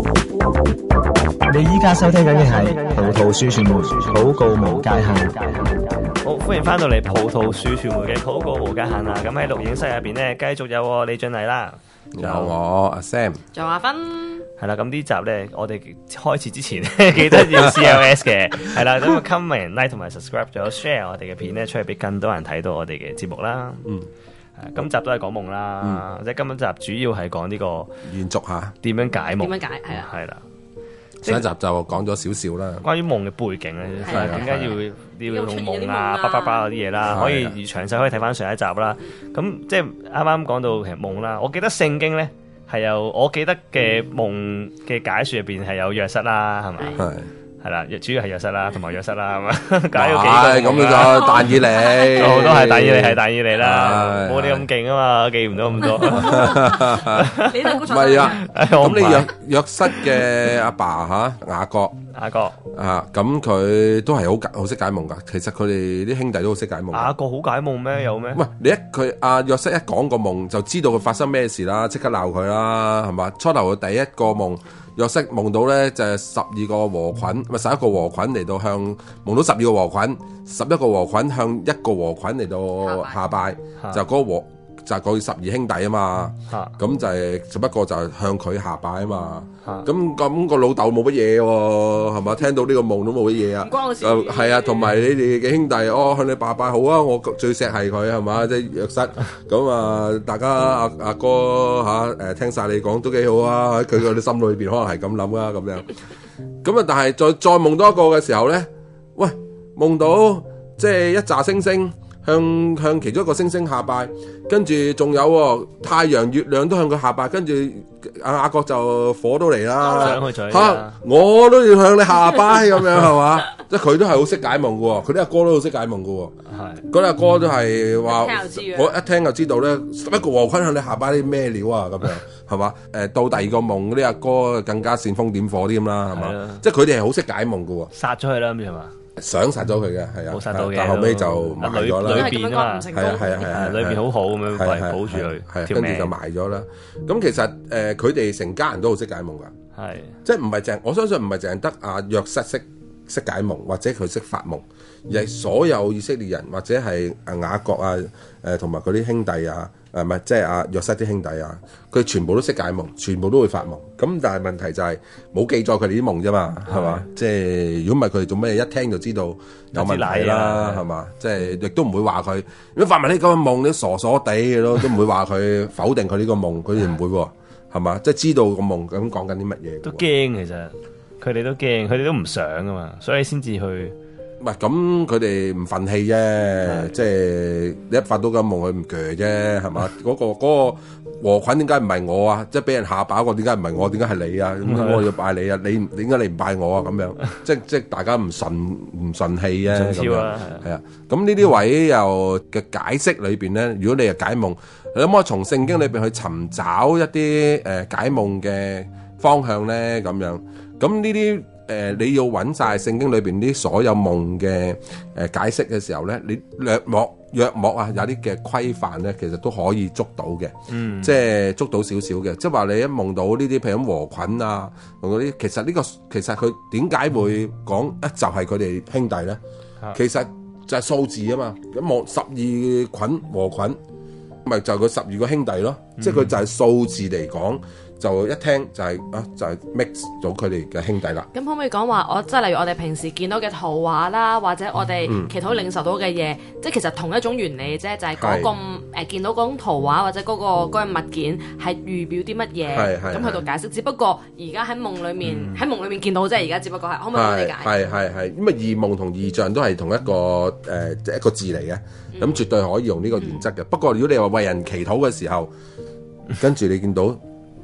你依家收聽緊嘅係葡萄樹傳媒禱告無界限。 好，歡迎翻到嚟葡萄樹傳媒嘅禱告無界限啊！咁喺錄影室入邊咧，繼續有我李俊麗啦， 有我阿 Sam， 仲有阿芬。 係啦，咁呢集咧，我哋開始之前咧，記得要 CLS 嘅，係啦，咁 comment、like 同埋 subscribe， 仲有 share 我哋嘅片咧，出去俾更多人睇到我哋嘅節目啦。今集都係講夢啦，即係今集主要係講呢個延續下點樣解夢， 點樣解係啊？ 係啦。 上一集就講咗少少啦， 關於夢嘅背景咧，點解要用夢啊、 巴嗰啲嘢啦，可以詳細可以睇翻上一集啦。咁即係啱啱講到其實夢啦，我記得聖經咧係有，我記得嘅夢嘅解說入邊係有約瑟啦，係咪？係啦，主要係約瑟啦，同埋約瑟啦，係嘛？解咗幾個咁就但以理， 好多係但以理，係但以理啦，冇你咁勁啊嘛，記唔到咁多。 唔係啊，咁你約瑟嘅阿爸吓雅各啊，咁佢都係好識解夢噶。其實佢哋啲兄弟都好識解夢。 雅各好解夢咩？有咩？ 喂，你佢阿約瑟一講個夢就知道佢發生咩事啦，即刻鬧佢啦，係嘛？初頭嘅第一個夢。約瑟夢到咧就係12個禾捆，咪11個禾捆嚟到向夢到12個禾捆，11個禾捆向一個禾捆嚟到下拜，就嗰個就係佢12兄弟啊嘛，咁就係11個就係向佢下拜啊嘛，咁個老豆冇乜嘢喎，係嘛？聽到呢個夢都冇乜嘢啊， 唔關我事。 係啊，同埋你哋嘅兄弟向你拜拜好啊，我最錫係佢係嘛，即係約瑟，咁啊大家阿哥嚇聽晒你講都幾好啊，佢個心裏邊可能係咁諗啊咁樣，咁啊但係再夢多一個嘅時候咧，喂夢到即係一紮星星。向其中一個星星下拜，跟住仲有太陽、月亮都向佢下拜，跟住雅各就火都嚟啦，我都要向你下拜咁樣係嘛？即係佢都係好識解夢嘅喎，佢啲阿哥都好識解夢嘅喎，嗰啲阿哥都係話，我一聽就知道咧，11個禾捆向你下拜啲咩料啊咁樣係嘛？到第二個夢嗰啲阿哥更加煽風點火啲咁啦係嘛？即係佢哋係好識解夢嘅喎， 殺咗佢啦咁係嘛？ 想殺咗佢嘅，係啊， 冇殺到嘅， 但後尾就埋咗啦。 裏邊啊嘛， 係裏邊好好咁樣保住佢， 跟住就埋咗啦。咁其實佢哋成家人都好識解夢噶，係即係唔係淨，我相信唔係淨係得阿約瑟識解夢，或者佢識發夢，而係所有以色列人或者係雅各啊，同埋佢啲兄弟啊。唔係，即係阿約瑟啲兄弟啊，佢全部都識解夢，全部都會發夢。咁但係問題就係冇記載佢哋啲夢啫嘛，係嘛？即係如果唔係佢哋做咩一聽就知道有問題啦，係嘛？即係亦都唔會話佢如果發埋呢個夢，你傻傻地嘅咯，都唔會話佢否定佢呢個夢，佢哋唔會喎，係嘛？即係知道個夢咁講緊啲乜嘢。都驚其實，佢哋都驚，佢哋都唔想噶嘛，所以先至去。 唔係咁，佢哋唔憤氣啫，即係你一發到個夢，佢唔鋸啫，係嘛？嗰個禾捆點解唔係我啊？即係俾人下把個點解唔係我？點解係你啊？咁我要拜你啊！你點解你唔拜我啊？咁樣即係大家唔順氣啊！係啊！咁呢啲位又嘅解釋裏邊咧，如果你係解夢，你可唔可以從聖經裏邊去尋找一啲解夢嘅方向咧？咁樣咁呢啲。你要揾晒聖經裏邊啲所有夢嘅解釋嘅時候咧，你約莫啊有啲嘅規範咧，其實都可以捉到嘅，即係捉到少少嘅，即係話你一夢到呢啲譬如咁禾捆啊，同嗰啲，其實佢點解會講就係佢哋兄弟咧？其實就係數字啊嘛，咁望12捆禾捆，咪就係佢12個兄弟咯，即係佢就係數字嚟講。就一聽就係就係 mix 咗佢哋嘅兄弟啦。 咁可唔可以講話即係例如我哋平時見到嘅圖畫啦，或者我哋祈禱領受到嘅嘢，即係其實同一種原理啫，就係嗰個見到嗰種圖畫或者嗰個物件係預表啲乜嘢，咁去到解釋。只不過而家喺夢裡面見到啫，而家只不過係可唔可以理解？ 係，因為異夢同異象都係同一個一個字嚟嘅，咁絕對可以用呢個原則嘅。不過如果你話為人祈禱嘅時候，跟住你見到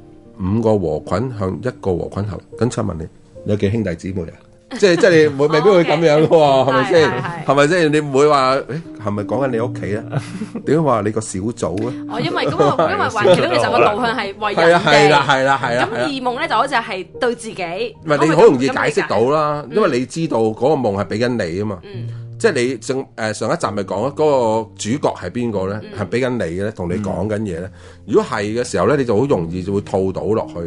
5個禾捆向1個禾捆後，跟住問你有幾兄弟姊妹啊？即係你未必會咁樣嘅喎，係咪先？係咪先？你唔會話係咪講緊你屋企啊？點解話你個小組啊？ 因為還其實其實個導向係為人哋。係啦。咁異夢咧就好似係對自己。 唔係你好容易解釋到啦，因為你知道嗰個夢係俾緊你啊嘛。即係你上一集咪講嗰個主角係邊個咧？係俾緊你嘅咧，同你講緊嘢咧。如果係嘅時候咧，你就好容易就會套到落去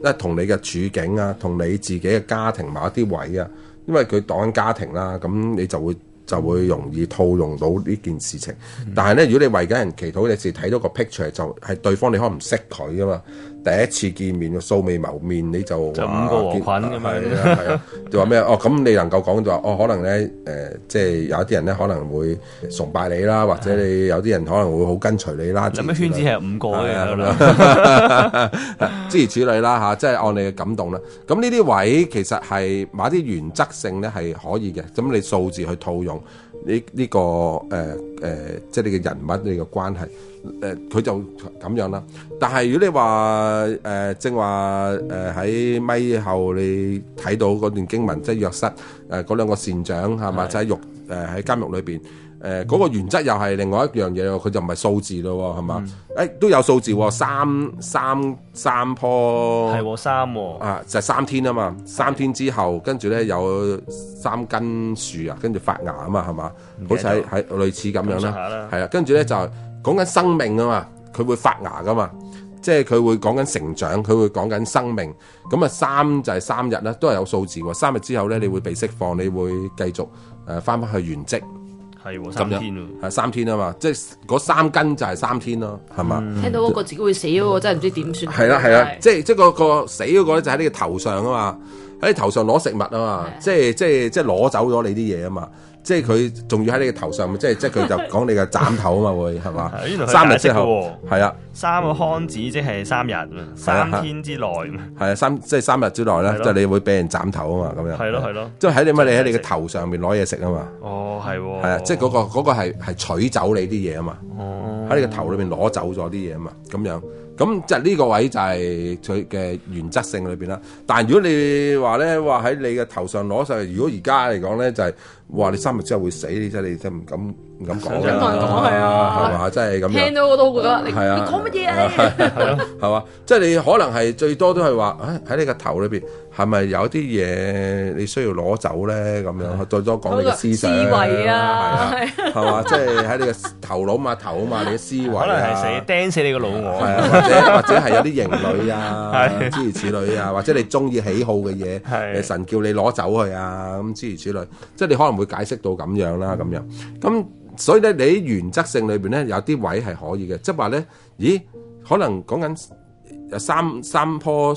因為同你嘅處境啊，同你自己嘅家庭某一啲位啊，因為佢講緊家庭啦，咁你就會容易套用到呢件事情。但係咧，如果你為緊人祈禱，你時睇到個 picture 就係對方你可能唔識佢噶嘛，第一次見面素未謀面你就五個和菌咁樣， 係啊，就話咩咁你能夠講就話可能咧即係有啲人咧可能會崇拜你啦，或者你有啲人可能會好跟隨你啦。 咁咩圈子係5個嘅咁樣，諸如此類啦嚇，即係按你嘅感動啦。咁呢啲位其實係某啲原則性咧係可以嘅，咁你數字去套用。呢個即係你嘅人物，你嘅關係，佢就咁樣啦。但係如果你話正話喺咪後你睇到嗰段經文，即係約瑟嗰兩個善長係嘛，就喺喺監獄裏邊。嗰個原則又係另外一樣嘢，佢就唔係數字咯，係嘛？都有數字喎，三棵係喎3喎啊，就係3天啊嘛，3天之後跟住咧有3根樹啊，跟住發芽啊嘛，係嘛？好似喺類似咁樣啦，係啊，跟住咧就講緊生命啊嘛，佢會發芽噶嘛，即係佢會講緊成長，佢會講緊生命。咁啊3就係3日啦，都係有數字喎。3日之後咧，你會被釋放，你會繼續翻返去原職。 係喎，3天喎， 係3天啊嘛，即係嗰3根就係3天咯，係嘛？ 聽到嗰個自己會死嗰個真係唔知點算。 係啦，即係個死嗰個咧就喺你嘅頭上啊嘛，喺你頭上攞食物啊嘛，即係攞走咗你啲嘢啊嘛，即係佢仲要喺你嘅頭上，即係佢就講你嘅斬頭啊嘛會係嘛？3日之後係啊，3個康子即係3日，3天之內係啊即係3日之內咧，即係你會俾人斬頭啊嘛咁樣。係咯，即係喺你喺你嘅頭上面攞嘢食啊嘛。 哦，係喎。 係啊，即係嗰個係取走你啲嘢啊嘛。哦，喺你個頭裏邊攞走咗啲嘢啊嘛，咁樣。咁就呢個位就係佢嘅原則性裏邊啦。但係如果你話咧話喺你嘅頭上攞晒，如果而家嚟講咧就係話你3日之後會死，你真係唔敢講啦。係啊，係嘛，真係咁樣。聽到我都覺得你講乜嘢啊？係嘛，即係你可能係最多都係話喺你個頭裏邊係咪有啲嘢你需要攞走咧？咁樣再多講你嘅思想、思維啊，係嘛，即係喺你嘅頭腦嘛、頭啊嘛，你嘅思維可能係死釘死你個老我， 係啊，或者係有啲型女啊，諸如此類啊，或者你中意喜好嘅嘢，神叫你攞走佢啊，咁諸如此類，即係你可能會解釋到咁樣啦，咁樣咁。所以咧，你喺原則性裏邊咧，有啲位係可以嘅，即係話咧，咦，可能講緊有三棵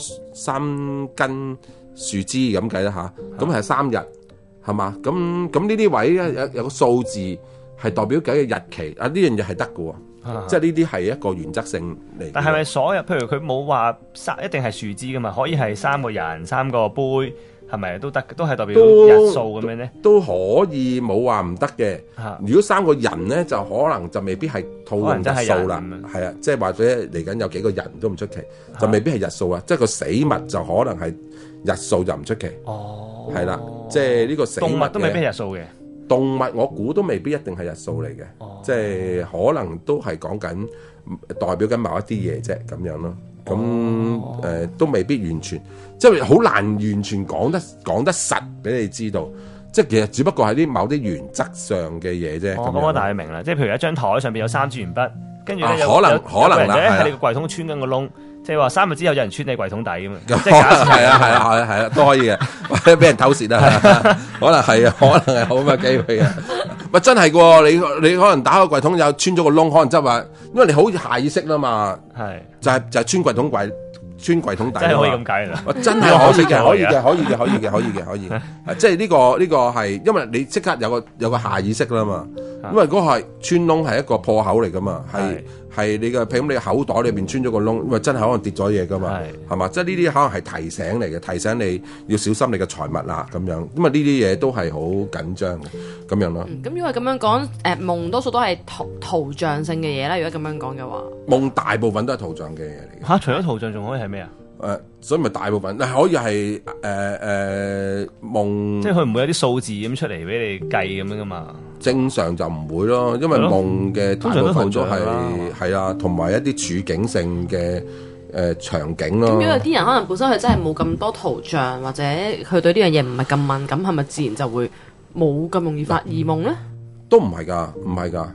3根樹枝咁計啦吓，咁係3日係嘛？咁呢啲位咧有個數字係代表緊嘅日期啊，呢樣嘢係得嘅喎，即係呢啲係一個原則性嚟。但係咪所有譬如佢冇話一定係樹枝噶嘛？可以係3個人、3個杯。係咪都得？都係代表日數咁樣咧？都可以冇話唔得嘅。如果3個人咧，就可能就未必係套用日數啦。係啊，即係或者嚟緊有幾個人都唔出奇，就未必係日數啊。即係個死物就可能係日數就唔出奇。哦，係啦，即係呢個死物動物都未必係日數嘅。動物我估都未必一定係日數嚟嘅。哦，即係可能都係講緊代表緊某一啲嘢啫，咁樣咯。咁都未必完全，即係好難完全講得實俾你知道。即係其實只不過係啲某啲原則上嘅嘢啫。咁大家明啦，即係譬如一張台上邊有3支鉛筆，跟住咧有人咧喺你個櫃桶穿緊個窿，即係話3日之後有人穿你櫃桶底咁嘛。即係假設係啊，都可以嘅，或者俾人偷竊啊，可能係啊，可能係好嘅機會嘅。喂，真係喎，你可能打個櫃桶有穿咗個窿，可能即係話，因為你好下意識啦嘛，係就係穿櫃桶底，真係可以咁解啦。真係可以嘅，可以嘅。即係呢個係，因為你即刻有個下意識啦嘛，因為嗰個係穿窿係一個破口嚟噶嘛，係你嘅，譬如你口袋裏邊穿咗個窿，因為真係可能跌咗嘢噶嘛，係嘛？即係呢啲可能係提醒嚟嘅，提醒你要小心你嘅財物啦咁樣。因為呢啲嘢都係好緊張嘅咁樣咯。咁因為咁樣講，夢多數都係圖像性嘅嘢啦。如果咁樣講嘅話，夢大部分都係圖像嘅嘢嚟嘅。嚇，除咗圖像仲可以係咩啊？所以咪大部分可以係夢，即係佢唔會有啲數字咁出嚟俾你計咁樣噶嘛？正常就唔會咯，因為夢嘅大部分都係啊，同埋一啲處境性嘅場景咯。咁如果有啲人可能本身佢真係冇咁多圖像，或者佢對呢樣嘢唔係咁敏感，係咪自然就會冇咁容易發異夢咧？都唔係㗎，唔係㗎。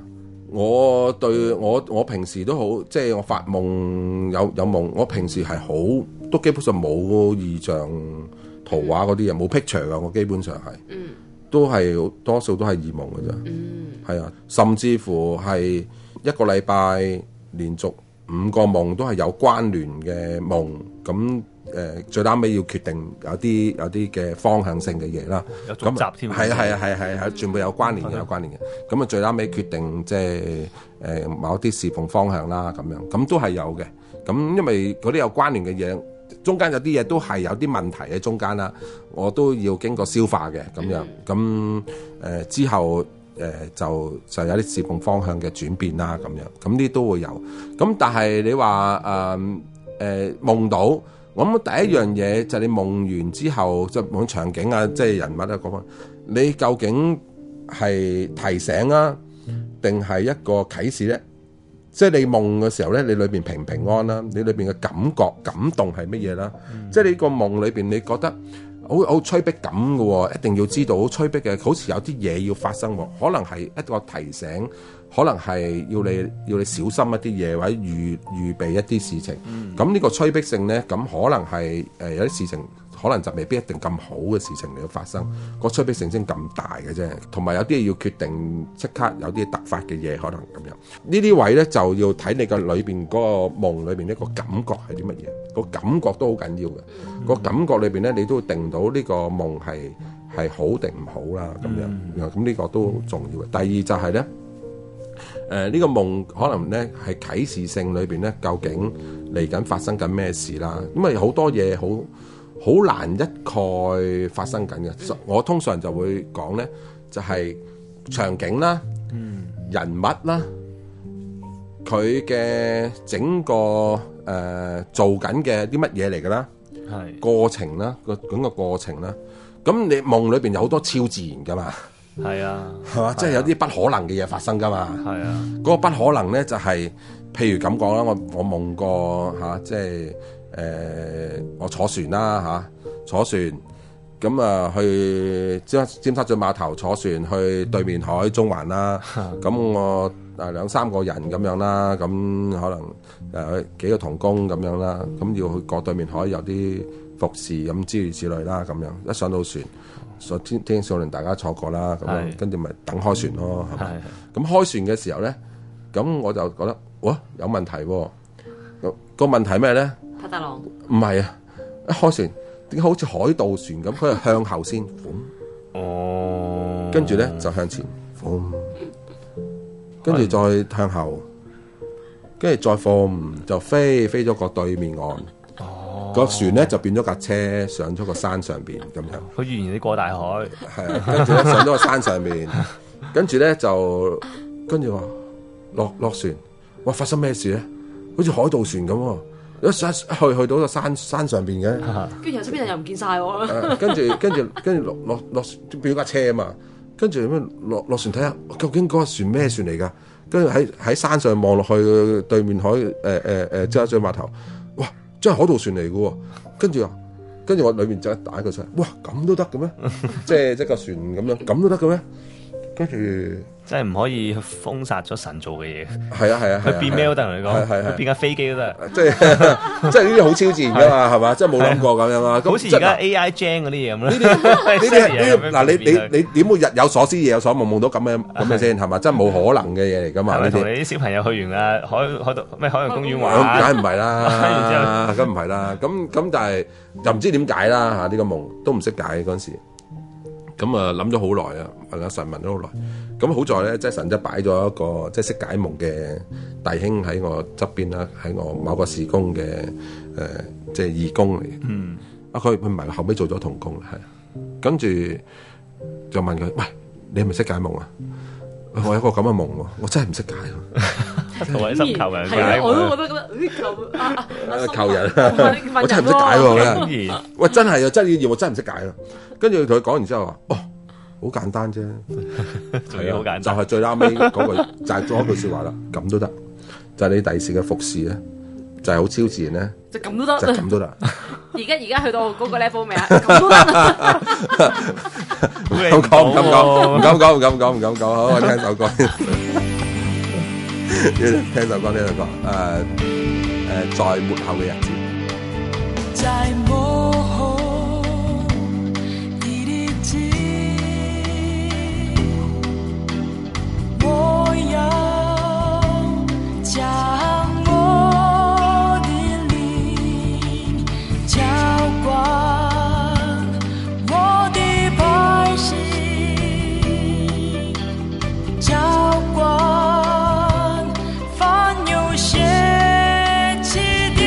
我對我平時都好，即係我發夢有夢，我平時係好都基本上冇異象圖畫嗰啲嘢，冇 picture 噶，我基本上係，都係多數都係異夢嘅啫，係啊，甚至乎係一個禮拜連續5個夢都係有關聯嘅夢，咁最啱尾要決定有啲嘅方向性嘅嘢啦， 有續集添， 係全部有關聯嘅，有關聯嘅。咁啊最啱尾決定即係某啲侍奉方向啦，咁樣咁都係有嘅。咁因為嗰啲有關聯嘅嘢，中間有啲嘢都係有啲問題喺中間啦，我都要經過消化嘅咁樣。咁之後就有啲侍奉方向嘅轉變啦，咁樣咁呢都會有。咁但係你話夢到。我諗第一樣嘢就係你夢完之後，即係夢場景啊，即係人物啊嗰方，你究竟係提醒啊，定係一個啟示咧？即係你夢嘅時候咧，你裏邊平唔平安啦？你裏邊嘅感覺、感動係乜嘢啦？即係你個夢裏邊，你覺得好催逼感嘅喎，一定要知道好催逼嘅，好似有啲嘢要發生喎，可能係一個提醒。可能係要你小心一啲嘢，或者預備一啲事情。咁呢個催逼性咧，咁可能係有啲事情，可能就未必一定咁好嘅事情嚟到發生。個催逼性先咁大嘅啫。同埋有啲嘢要決定，即刻有啲突發嘅嘢，可能咁樣。呢啲位咧就要睇你個裏邊嗰個夢裏邊一個感覺係啲乜嘢。個感覺都好緊要嘅。個感覺裏邊咧，你都會定到呢個夢係好定唔好啦。咁樣咁呢個都好重要嘅。第二就係咧。呢個夢可能咧係啟示性裏邊咧，究竟嚟緊發生緊咩事啦？因為好多嘢好難一概發生緊嘅。我通常就會講咧，就係場景啦、人物啦，佢嘅整個做緊嘅啲乜嘢嚟㗎啦，過程啦，整個過程啦。咁你夢裏邊有好多超自然㗎嘛？ 係啊， 係嘛？即係有啲不可能嘅嘢發生噶嘛？ 係啊， 嗰個不可能咧就係，譬如咁講啦，我夢過嚇，即係我坐船啦嚇，坐船咁啊去尖沙咀碼頭坐船去對面海中環啦，咁我2-3個人咁樣啦，咁可能幾個同工咁樣啦，咁要去過對面海有啲服侍咁諸如此類啦，咁樣一上到船。天星小輪大家坐過啦，咁樣跟住咪等開船咯，係咪？咁開船嘅時候咧，咁我就覺得，哇，有問題喎！個問題咩咧？ 拍大浪？ 唔係啊！一開船點解好似海盜船咁？佢係向後先，跟住咧就向前，跟住再向後，跟住再就飛咗過對面岸。個船咧就變咗架車上咗個山上邊咁樣， 佢預言你過大海， 係啊，跟住咧上咗個山上面，跟住咧就跟住話落船，哇！發生咩事咧？好似海盜船咁喎，一去到個山上邊嘅， 跟住由側邊人又唔見晒喎， 跟住落變咗架車啊嘛，跟住咁落船睇下，究竟嗰個船咩船嚟㗎？跟住喺山上望落去對面海尖沙咀碼頭，哇！真係海盜船嚟嘅喎，跟住我裏面就一打佢出嚟，哇！咁都得嘅咩？即係個船咁樣，咁都得嘅咩？跟住真係唔可以封殺咗神做嘅嘢。 係啊， 佢變咩都得同你講，佢變架飛機都得。 即係呢啲好超自然㗎嘛，係嘛？即係冇諗過咁樣啊。 好似而家 AI Gen 嗰啲嘢咁啦。 呢啲嗱，你點會日有所思夜有所夢到咁嘅先係嘛？真係冇可能嘅嘢嚟㗎嘛。 係咪同你啲小朋友去完啊海洋公園玩？ 梗唔係啦，梗唔係啦。咁但係又唔知點解啦嚇，呢個夢都唔識解嗰陣時。咁啊諗咗好耐啊，問阿神問咗好耐。咁好在咧，即係神就擺咗一個即係識解夢嘅弟兄喺我側邊啦，喺我某個事工嘅即係義工嚟嘅。佢唔係後尾做咗同工啦，係。跟住就問佢：喂，你係咪識解夢啊？我有一個咁嘅夢喎，我真係唔識解。 同埋心求人解，我都覺得求人，我真係唔識解喎。喂，真係啊，真係要我真係唔識解咯。跟住同佢講完之後話：哦，好簡單啫， 係啊，好簡單， 就係最啱尾嗰句，就係嗰句説話啦。咁都得，就係你第時嘅服侍咧，就係好超自然咧， 就咁都得， 就咁都得。 而家去到嗰個 level 未啊？咁都得。 唔敢講，好，我聽首歌。 聽首歌，在末後嘅日子。 在末後的日子，我要將我的靈澆灌我的百姓，澆灌凡有血氣的。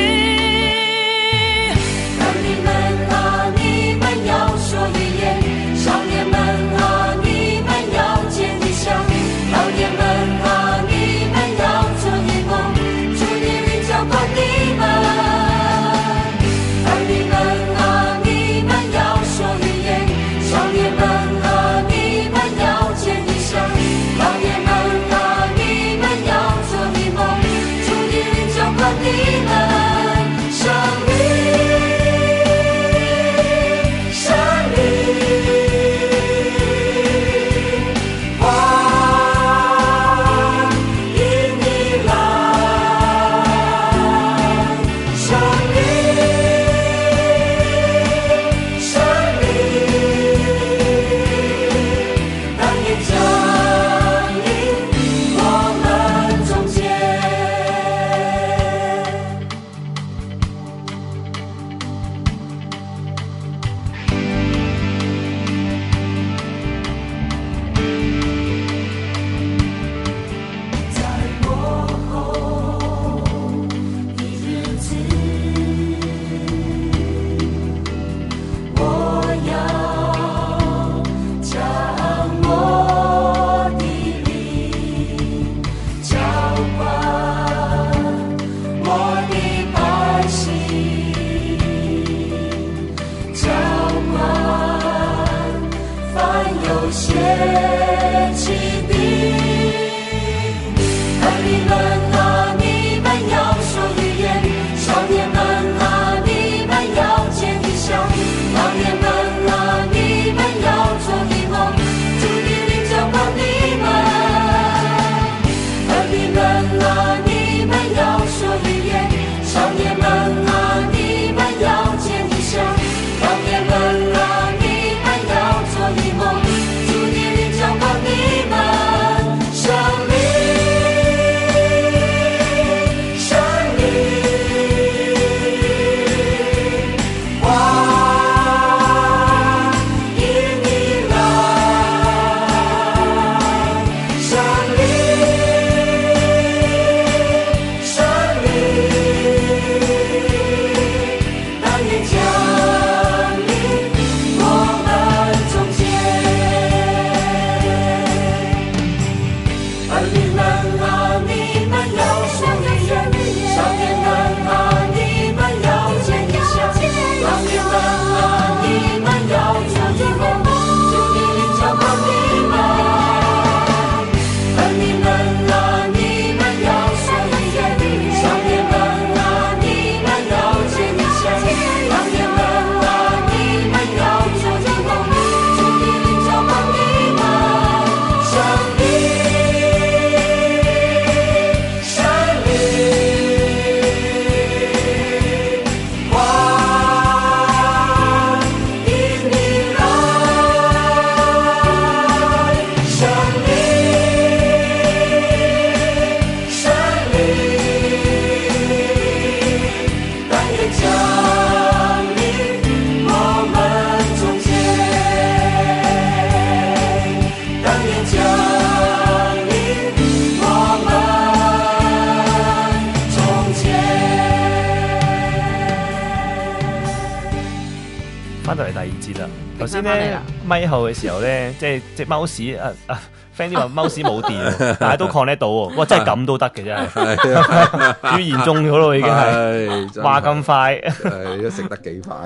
翻到嚟第二節啦。頭先咧咪後嘅時候咧，即係隻貓屎friend 啲話貓屎冇電，但係都 connect 到喎。哇！真係咁都得嘅真係，語言中咗咯已經係，話咁快， 都食得幾快，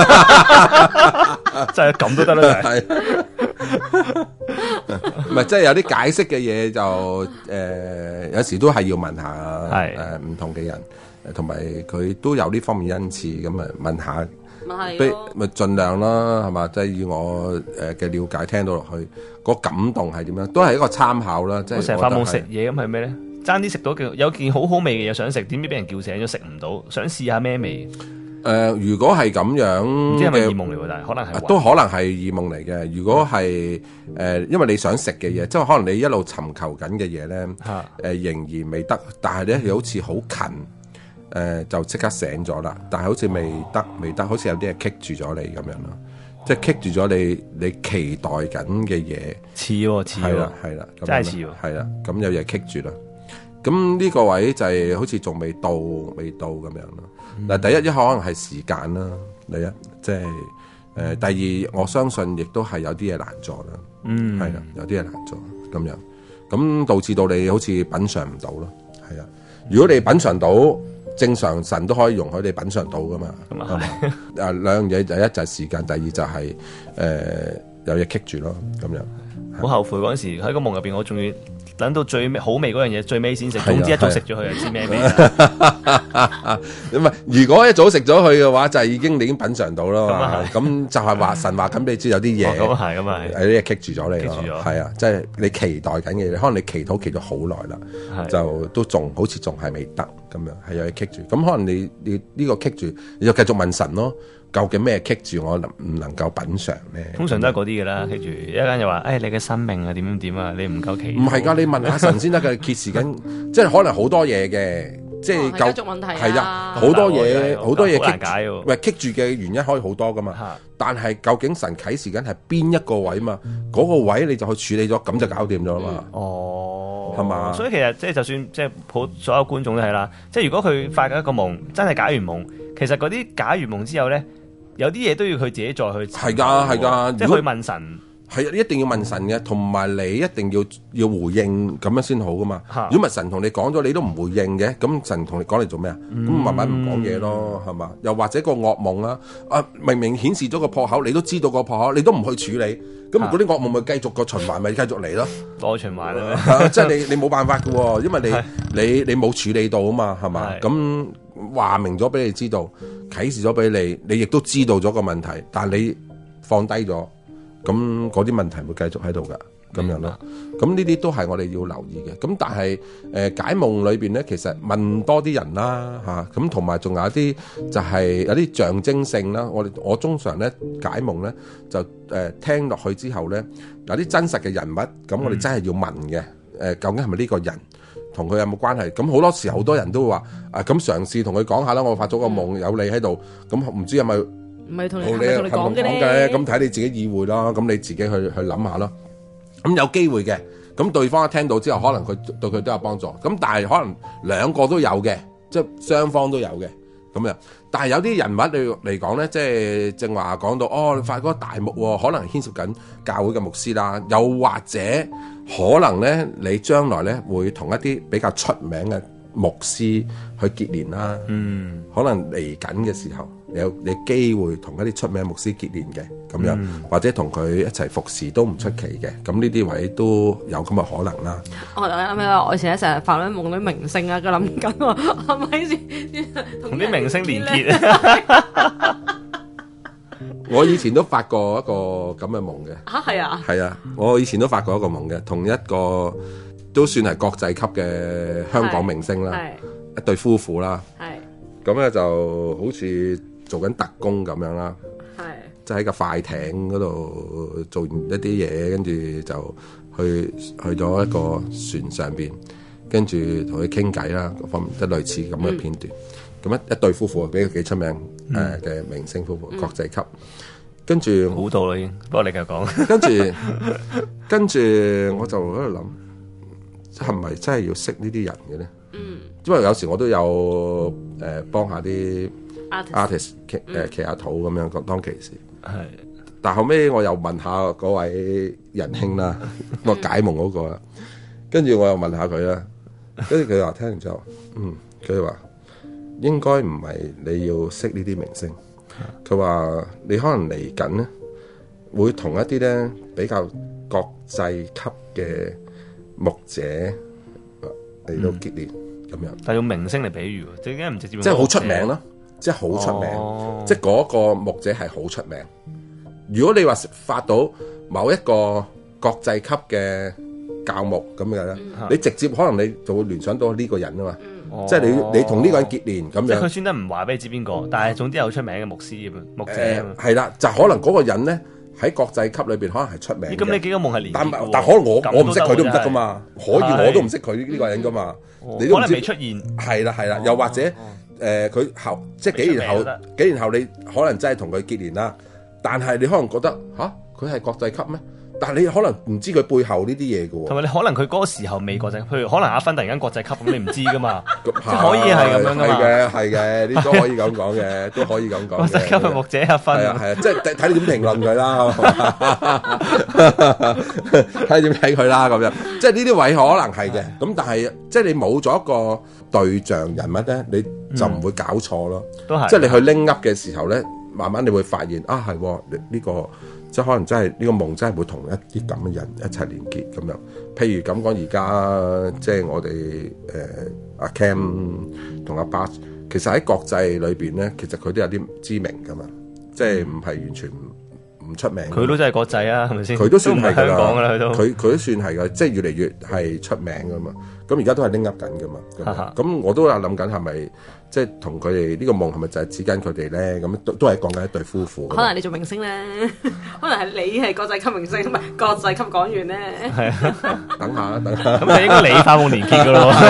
真係咁都得啦。 唔係，即係有啲解釋嘅嘢就有時都係要問下唔同嘅人，同埋佢都有呢方面恩賜，咁啊問下你咯，咪盡量啦，係嘛？即係以我嘅了解聽到落去，個感動係點樣，都係一個參考啦。即係我成日發夢食嘢咁係咩咧？ 爭啲食到有件好好味嘅嘢想食，點知俾人叫醒咗食唔到，想試下咩味？ 如果係咁樣， 唔知係咪異夢嚟喎？但係可能係都可能係異夢嚟嘅。如果係因為你想食嘅嘢，即係可能你一路尋求緊嘅嘢咧，仍然未得，但係咧又好似好近，就即刻醒咗啦。但係好似未得，好似有啲嘢棘住咗你咁樣咯。即係棘住咗你期待緊嘅嘢， 似喎，係啦， 真係似喎， 係啦，咁有嘢棘住啦。咁呢個位就係好似仲未到咁樣咯。嗱，第一可能係時間啦，第一即係第二，我相信亦都係有啲嘢難做啦，係啦，有啲嘢難做咁樣，咁導致到你好似品嚐唔到咯，係啊。如果你品嚐到，正常神都可以容許你品嚐到噶嘛，係嘛？兩樣嘢，第一就係時間，第二就係有嘢棘住咯，咁樣。 好後悔嗰陣時喺個夢入邊，我仲要等到最好味嗰樣嘢最尾先食，總之一早食咗佢就知咩味。 唔係，如果一早食咗佢嘅話，就係已經你已經品嚐到啦嘛。咁就係話神話咁，你知有啲嘢， 咁係，有啲嘢棘住咗你咯。係啊，即係你期待緊嘅嘢，可能你祈禱咗好耐啦，就都仲好似仲係未得咁樣，係有嘢棘住。咁可能你呢個棘住，你就繼續問神咯。究竟咩棘住我唔能夠品嚐咧？ 通常都係嗰啲嘅啦，棘住一間又話，你嘅生命啊點點啊，你唔夠期。 唔係㗎，你問下神先得㗎，揭示緊，即係可能好多嘢嘅，即係家族問題係啊，好多嘢難解喎。 喂，棘住嘅原因可以好多㗎嘛，但係究竟神啟示緊係邊一個位嘛？嗰個位你就去處理咗，咁就搞掂咗嘛。 哦， 係嘛？ 所以其實即係就算即係所有觀眾都係啦，即係如果佢發緊一個夢，真係解完夢，其實嗰啲解完夢之後咧。有啲嘢都要佢自己再去係㗎， 即係去問神。 係啊，一定要問神嘅，同埋你一定要回應咁樣先好噶嘛。如果唔係神同你講咗，你都唔回應嘅，咁神同你講嚟做咩啊？咁慢慢唔講嘢咯，係嘛？又或者個噩夢啊，明明顯示咗個破口，你都知道個破口，你都唔去處理，咁嗰啲噩夢咪繼續個循環咪繼續嚟咯。 內循環啦， 即係你冇辦法嘅喎，因為你冇處理到啊嘛，係嘛？咁話明咗俾你知道，啟示咗俾你，你亦都知道咗個問題，但係你放低咗。咁嗰啲問題會繼續喺度噶，咁樣咯。咁呢啲都係我哋要留意嘅。咁但係解夢裏邊咧，其實問多啲人啦嚇，咁同埋仲有一啲就係有啲象徵性啦。我通常咧解夢咧就聽落去之後咧有啲真實嘅人物，咁我哋真係要問嘅。究竟係咪呢個人同佢有冇關係？咁好多時好多人都會話咁嘗試同佢講下啦。我發咗個夢有你喺度，咁唔知係咪？ 唔係同你講嘅咧， 咁睇你自己意會咯，咁你自己去諗下咯。咁有機會嘅，咁對方一聽到之後，可能佢對佢都有幫助。咁但係可能兩個都有嘅，即係雙方都有嘅咁樣。但係有啲人物嚟講咧，即係正話講到你發嗰個大木喎，可能牽涉緊教會嘅牧師啦，又或者可能咧你將來咧會同一啲比較出名嘅牧師去結連啦。可能嚟緊嘅時候。你機會同一啲出名牧師結連嘅咁樣，或者同佢一齊服侍都唔出奇嘅。咁呢啲位都有咁嘅可能啦。 我以前成日發啲夢啲明星啊，佢諗緊喎，係咪先同啲明星連結啊？ 我以前都發過一個咁嘅夢嘅。 係啊？ 係啊，我以前都發過一個夢嘅，同一個都算係國際級嘅香港明星啦，一對夫婦啦。咁咧就好似做緊特工咁樣啦，即係喺個快艇嗰度做完一啲嘢，跟住就去咗一個船上邊，跟住同佢傾偈啦，各方面即係類似咁嘅片段。咁一對夫婦比較幾出名嘅明星夫婦，國際級。跟住估到啦已經，不過你繼續講。 跟住我就喺度諗，係咪真係要識呢啲人嘅咧？因為有時我都有幫下啲 artist 騎下肚咁樣，當其時。但後尾我又問下嗰位仁兄啦，個解夢嗰個啦，跟住我又問下佢啦，跟住佢話聽完之後，佢話應該唔係你要識呢啲明星，佢話你可能嚟緊咧會同一啲咧比較國際級嘅牧者嚟到結連。咁樣， 但係用明星嚟比喻，點解唔直接用？ 即係好出名咯，即係好出名，即係嗰個牧者係好出名。如果你話發到某一個國際級嘅教牧咁樣咧，你直接可能你就會聯想到呢個人啊嘛。即係你同呢個人結連咁樣， 即係佢專登唔話俾你知邊個，但係總之有出名嘅牧師咁樣牧者係啦，就可能嗰個人咧喺國際級裏邊可能係出名嘅。 咁你幾個夢係連結嘅喎， 但可能我唔識佢都唔得噶嘛，可以我都唔識佢呢個人噶嘛，你都可能未出現。 係啦，又或者佢後即係幾年後你可能真係同佢結連啦，但係你可能覺得吓佢係國際級咩？但係你可能唔知佢背後呢啲嘢嘅喎， 同埋你可能佢嗰個時候未國際，譬如可能阿芬突然間國際級咁，你唔知噶嘛，即係可以係咁樣噶嘛。 係嘅，呢都可以咁講嘅，都可以咁講。 國際級嘅牧者阿芬， 係啊，即係睇你點評論佢啦，睇你點睇佢啦咁樣。即係呢啲位可能係嘅，咁但係即係你冇咗一個對象人物咧，你就唔會搞錯咯。 都係， 即係你去拎噏嘅時候咧，慢慢你會發現啊，係呢個。即係可能真係呢個夢真係會同一啲咁嘅人一齊連結咁樣，譬如咁講而家即係我哋阿 Cam 同阿 Bas，其實喺國際裏邊咧，其實佢都有啲知名噶嘛，即係唔係完全唔出名。佢都真係國際啊，係咪先？ 佢都算係香港㗎啦， 佢都算係噶，即係越嚟越係出名噶嘛。咁而家都係拎噏緊噶嘛。咁我都有諗緊係咪？即係同佢哋呢個夢係咪就係指緊佢哋咧？咁都係講緊一對夫婦。 可能你做明星咧，可能係你係國際級明星，唔係國際級講員咧。係啊， 等下。 咁就應該你發夢連結噶咯。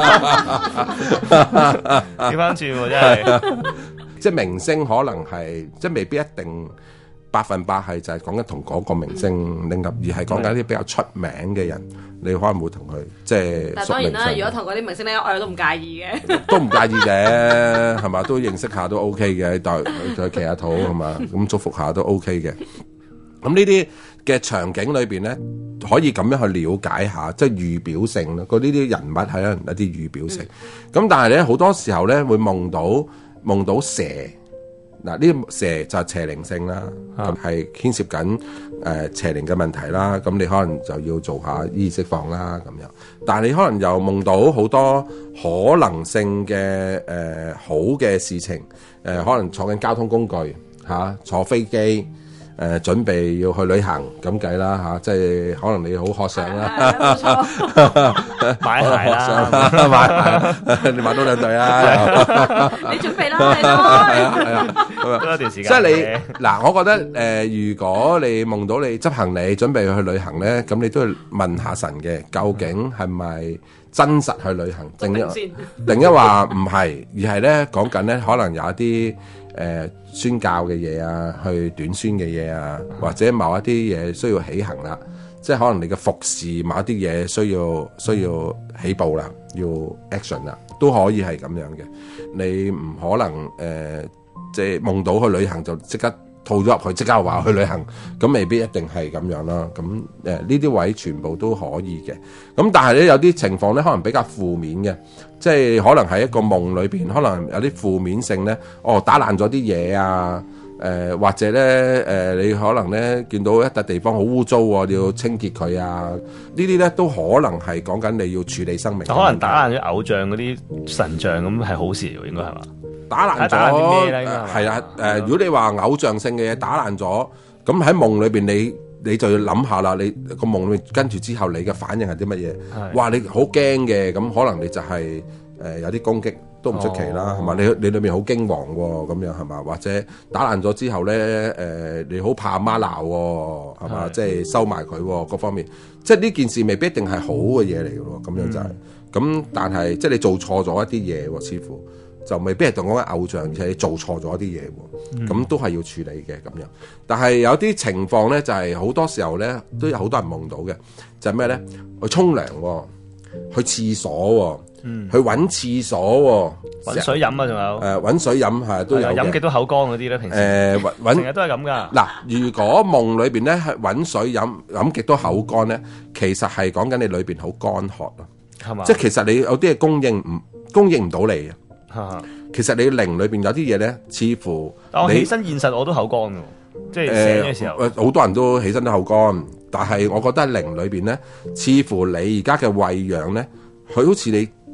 調翻轉喎，真係。 即係明星可能係，即係未必一定100%係就係講緊同嗰個明星拎合，而係講緊啲比較出名嘅人。你可能會同佢即係。 但係當然啦，如果同嗰啲明星咧，我都唔介意嘅。 都唔介意嘅，係嘛？都認識下都 OK 嘅，但係企下肚係嘛？咁祝福下都 OK 嘅。咁呢啲嘅場景裏邊咧，可以咁樣去了解下，即係預表性咯。嗰啲人物係一啲預表性。咁但係咧，好多時候咧會夢到蛇。嗱，呢個蛇就係邪靈性啦，咁係牽涉緊邪靈嘅問題啦。咁你可能就要做下醫釋放啦咁樣。但係你可能又夢到好多可能性嘅好嘅事情，可能坐緊交通工具坐飛機。準備要去旅行咁計啦即係可能你好渴想啦， 買鞋啦， 買你買多2對啊！ 你準備啦，係啊， 都一段時間。 即係你嗱，我覺得如果你夢到你執行李準備去旅行咧，咁你都要問下神嘅，究竟係咪真實去旅行？定一話唔係，而係咧講緊咧，可能有一啲宣教嘅嘢啊，去短宣嘅嘢啊，或者某一啲嘢需要起行啦，即係可能你嘅服侍某一啲嘢需要起步啦，要 action 啦，都可以係咁樣嘅。你唔可能即係夢到去旅行就即刻套咗入去，即刻話去旅行，咁未必一定係咁樣啦。咁呢啲位全部都可以嘅。咁但係咧有啲情況咧可能比較負面嘅，即係可能喺一個夢裏邊，可能有啲負面性咧。打爛咗啲嘢啊，或者咧你可能咧見到一笪地方好污糟喎，你要清潔佢啊。呢啲咧都可能係講緊你要處理生命。 可能打爛咗偶像嗰啲神像咁係好事喎，應該係嘛？ 打爛咗係啊，如果你話偶像性嘅嘢打爛咗，咁喺夢裏邊你就要諗下啦，你個夢裏面跟住之後你嘅反應係啲乜嘢？哇！你好驚嘅，咁可能你就係有啲攻擊都唔出奇啦，係嘛？你裏面好驚惶喎，咁樣係嘛？或者打爛咗之後咧，你好怕阿媽鬧喎，係嘛？即係收埋佢各方面，即係呢件事未必一定係好嘅嘢嚟嘅喎，咁樣就係咁，但係即係你做錯咗一啲嘢喎，似乎。就未必係同嗰個偶像，而係做錯咗啲嘢喎，咁都係要處理嘅咁樣。但係有啲情況咧，就係好多時候咧，都有好多人夢到嘅，就係咩咧？去沖涼喎，去廁所喎，去揾廁所喎， 揾水飲啊，仲有揾水飲係都有嘅。 飲極都口乾嗰啲咧，平時成日都係咁噶。 嗱，如果夢裏邊咧係揾水飲極都口乾咧，其實係講緊你裏邊好乾渴咯，係嘛？即係其實你有啲嘢供應唔到你嘅。其實你靈裏邊有啲嘢咧，似乎我起身現實我都口乾嘅，即係醒嘅時候。 好多人都起身都口乾，但係我覺得喺靈裏邊咧，似乎你而家嘅餵養咧，佢好似你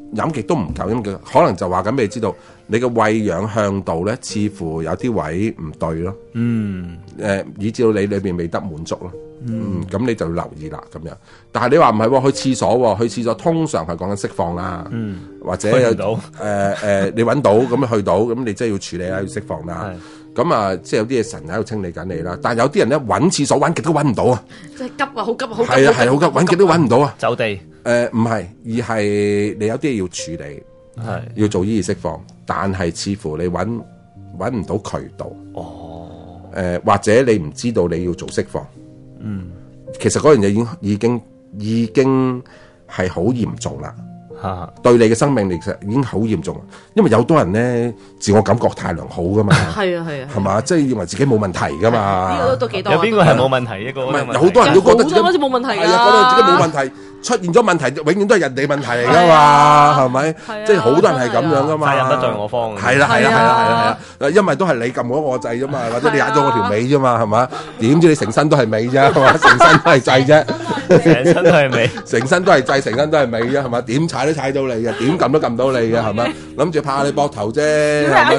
飲極都唔夠，咁嘅可能就話緊俾你知道，你嘅餵養向度咧，似乎有啲位唔對咯。以至到你裏邊未得滿足咯。咁你就要留意啦，咁樣。但係你話唔係喎，去廁所喎，去廁所通常係講緊釋放啦，或者有你揾到咁去到，咁你真係要處理啦，要釋放啦。咁啊，即係有啲嘢神喺度清理緊你啦。但係有啲人咧揾廁所揾極都揾唔到啊！ 即係急啊，好急啊，好急！ 係啊，係好急，揾極都揾唔到啊！ 走地唔係，而係你有啲嘢要處理，要做醫治釋放，但係似乎你揾唔到渠道。或者你唔知道你要做釋放。其實嗰樣嘢已經係好嚴重啦。對你嘅生命力其實已經好嚴重，因為有多人咧自我感覺太良好噶嘛，係啊，係嘛，即係認為自己冇問題噶嘛。 呢個都幾多。 有邊個係冇問題？一個唔係，有好多人都覺得自己好似冇問題㗎。 係啊，覺得自己冇問題，出現咗問題，永遠都係人哋問題嚟噶嘛，係咪？即係好多人係咁樣噶嘛。責任不在我方。係啦，因為都係你撳咗我掣啫嘛，或者你踩咗我條尾啫嘛，係嘛？點知你成身都係尾啫，係嘛？成身都係掣啫。 成身都係尾， 成身都係掣，成身都係尾啫，係嘛？點踩都踩到你嘅，點撳都撳到你嘅，係咪？諗住拍下你膊頭啫，係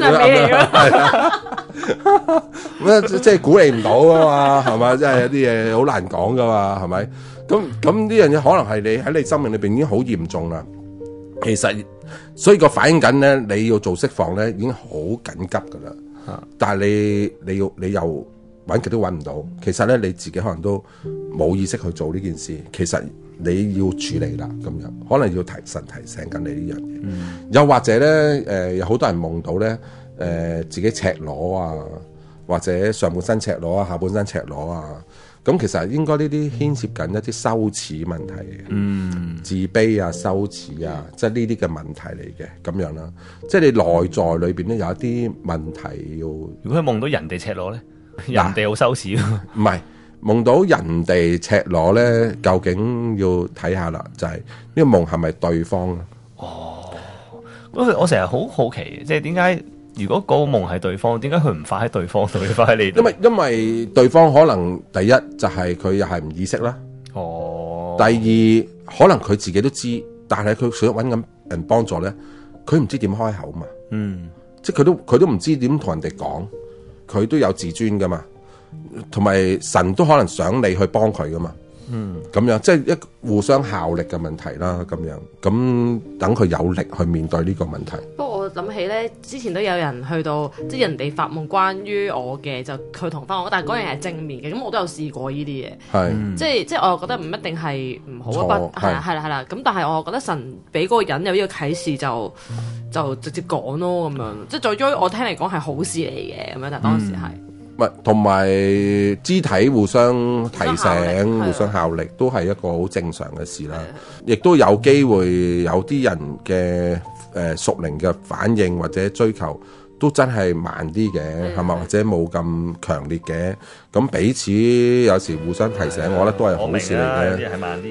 咁即係鼓勵唔到啊嘛，係嘛？即係有啲嘢好難講噶嘛，係咪？咁呢樣嘢可能係你喺你生命裏邊已經好嚴重啦。其實所以個反映緊咧，你要做釋放咧，已經好緊急噶啦。但係你又揾極都揾唔到，其實咧你自己可能都冇意識去做呢件事。其實你要處理啦，咁樣可能要神提醒緊你呢樣嘢。又或者咧，有好多人夢到咧，自己赤裸啊，或者上半身赤裸啊，下半身赤裸啊。咁其實應該呢啲牽涉緊一啲羞恥問題嘅，自卑啊、羞恥啊，即係呢啲嘅問題嚟嘅，咁樣啦。即係你內在裏邊咧有一啲問題要。如果佢夢到人哋赤裸咧，人哋好羞恥。唔係夢到人哋赤裸咧，究竟要睇下啦，就係呢個夢係咪對方啊？ 我成日好好奇，即係點解？如果嗰個夢係對方，點解佢唔發喺對方度，要發喺你度？因為對方可能第一就係佢又係唔意識啦。第二可能佢自己都知，但係佢想揾緊人幫助咧，佢唔知點開口嘛。即係佢都唔知點同人哋講，佢都有自尊噶嘛，同埋神都可能想你去幫佢噶嘛。咁樣即係一互相效力嘅問題啦。咁樣咁等佢有力去面對呢個問題。 不過我諗起咧，之前都有人去到，即係人哋發夢關於我嘅，就佢同翻我，但係嗰樣係正面嘅，咁我都有試過呢啲嘢。係，即係我又覺得唔一定係唔好啊，係啦。咁但係我覺得神俾嗰個人有呢個啟示就直接講咯，咁樣即係在於我聽嚟講係好事嚟嘅，咁樣但係當時係。 同埋肢體互相提醒、互相效力，都係一個好正常嘅事啦。亦都有機會有啲人嘅屬靈嘅反應或者追求，都真係慢啲嘅，係嘛？或者冇咁強烈嘅。咁彼此有時互相提醒，我覺得都係好事嚟嘅。有啲係慢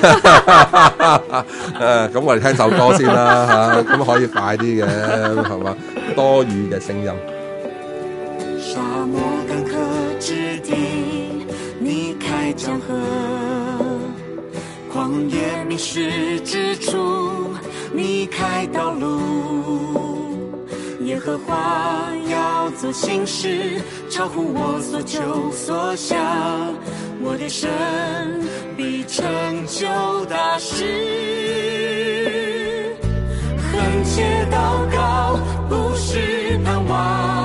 啲。咁我哋聽首歌先啦嚇，咁可以快啲嘅，係嘛？多語嘅聲音。 沙漠干涸之地，你開江河；曠野迷失之處，你開道路。耶和華要做新事，超乎我所求所想，我的神必成就大事。懇切禱告，不是盼望。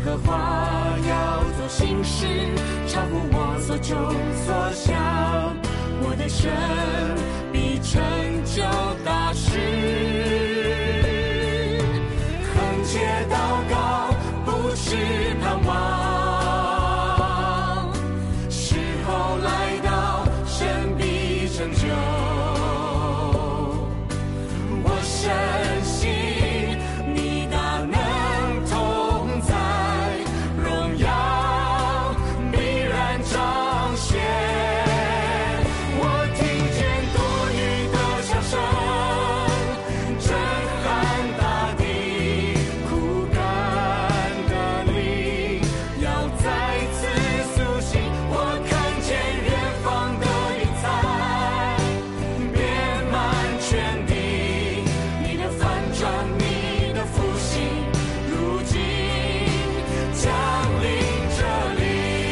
和华要做新事，超乎我所求所想，我的神必成就大事。恳切祷告，不是盼望，时候来到，神必成就。我深信你大能同在，荣耀必然彰显。我听见多雨的响声，震撼大地，枯干的灵要再次苏醒。我看见远方的云彩遍满全地，你的翻转，你的复兴，如今降临这里。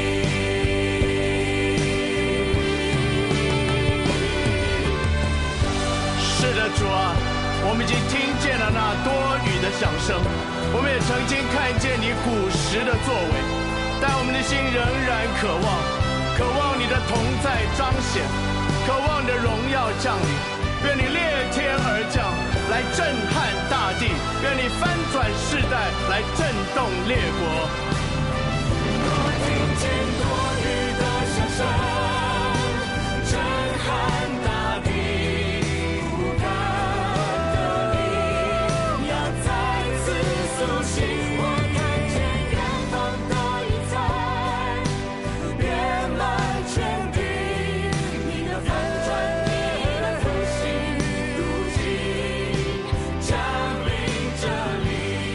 是的，主啊，我们已经听见了那多雨的响声，我们也曾经看见你古时的作为，但我们的心仍然渴望你的同在彰显，渴望你的荣耀降临。愿你裂天而降，来震撼大地；愿你翻转世代，来震动列国。 我听见多雨的响声，震撼大地，枯干的灵要再次苏醒。我看见远方的云彩遍满全地，你的翻转，你的复兴，如今降临这里。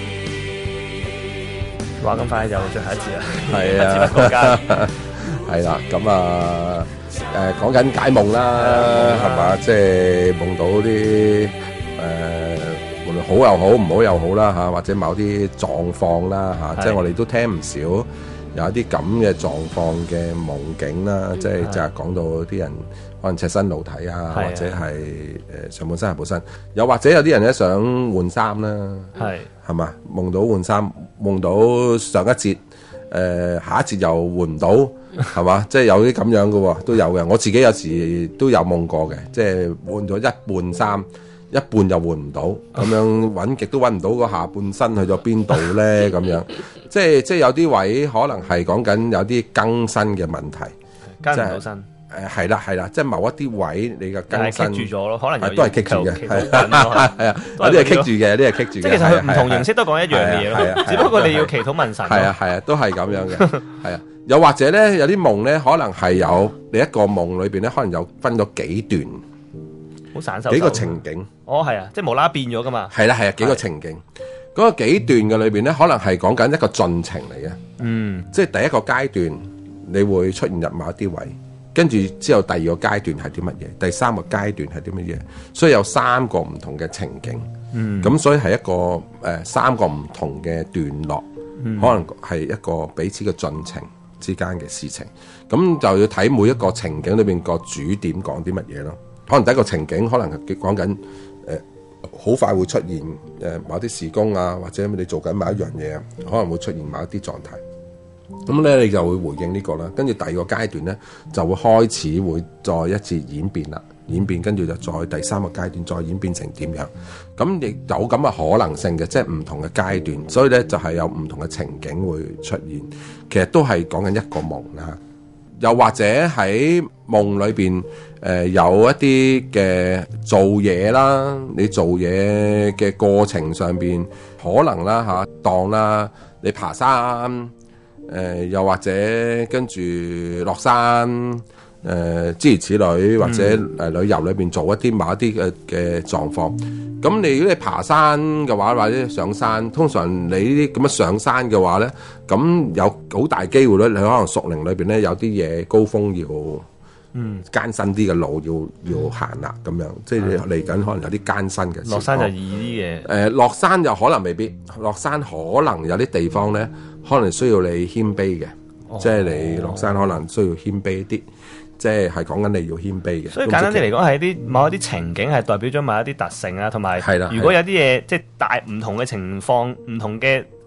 話咁快就最後一節啦， 係不知不覺間係啦，咁啊講緊解夢啦，係嘛？即係夢到啲無論好又好，唔好又好啦嚇，或者某啲狀況啦嚇，即係我哋都聽唔少有一啲咁嘅狀況嘅夢境啦，即係就係講到啲人可能赤身露體啊，或者係上半身下半身，又或者有啲人咧想換衫啦，係嘛？夢到換衫，夢到上一節下一節又換唔到，係嘛？即係有啲咁樣嘅喎，都有嘅。我自己有時都有夢過嘅，即係換咗一半衫，一半又換唔到，咁樣揾極都揾唔到個下半身去咗邊度咧？咁樣，即係有啲位可能係講緊有啲更新嘅問題， 跟唔到身。 係啦，即係某一啲位你嘅更新棘住咗咯，可能都係棘住嘅，係啊，有啲係棘住嘅，有啲係棘住嘅。 即係其實佢唔同形式都講一樣嘅嘢咯，只不過你要祈禱問神。 係啊，都係咁樣嘅，係啊。又或者咧，有啲夢咧，可能係有你一個夢裏邊咧，可能有分咗幾段， 好散手， 幾個情景。 哦，係啊，即係無啦啦變咗噶嘛。 係啦，幾個情景。嗰個幾段嘅裏邊咧，可能係講緊一個進程嚟嘅。即係第一個階段，你會出現入某一啲位。跟住之後第二個階段係啲乜嘢？第三個階段係啲乜嘢？所以有三個唔同嘅情景，咁所以係一個三個唔同嘅段落，可能係一個彼此嘅進程之間嘅事情。咁就要睇每一個情景裏邊個主點講啲乜嘢咯。可能第一個情景可能係講緊好快會出現某啲事工啊，或者你做緊某一樣嘢啊，可能會出現某一啲狀態。咁咧，你就會回應呢個啦。跟住第二個階段咧，就會開始會再一次演變啦。演變跟住就再第三個階段再演變成點樣？咁亦有咁嘅可能性嘅，即係唔同嘅階段。所以咧就係有唔同嘅情景會出現。其實都係講緊一個夢啦。又或者喺夢裏邊有一啲嘅做嘢啦，你做嘢嘅過程上邊可能啦嚇，當啦你爬山。又或者跟住落山，諸如此類，或者旅遊裏邊做一啲某一啲嘅狀況。咁如果你爬山嘅話，或者上山，通常你呢啲咁樣上山嘅話咧，咁有好大機會咧，你可能屬靈裏邊咧有啲嘢高峰要艱辛啲嘅路要行啦，咁樣即係嚟緊可能有啲艱辛嘅。 落山就易啲嘅。 落山又可能未必，落山可能有啲地方咧。可能需要你謙卑嘅，即係你落山可能需要謙卑啲，即係講緊你要謙卑嘅。 所以簡單啲嚟講，係某一啲情景係代表咗某一啲特性啊，同埋如果有啲嘢即係大唔同嘅情況、唔同嘅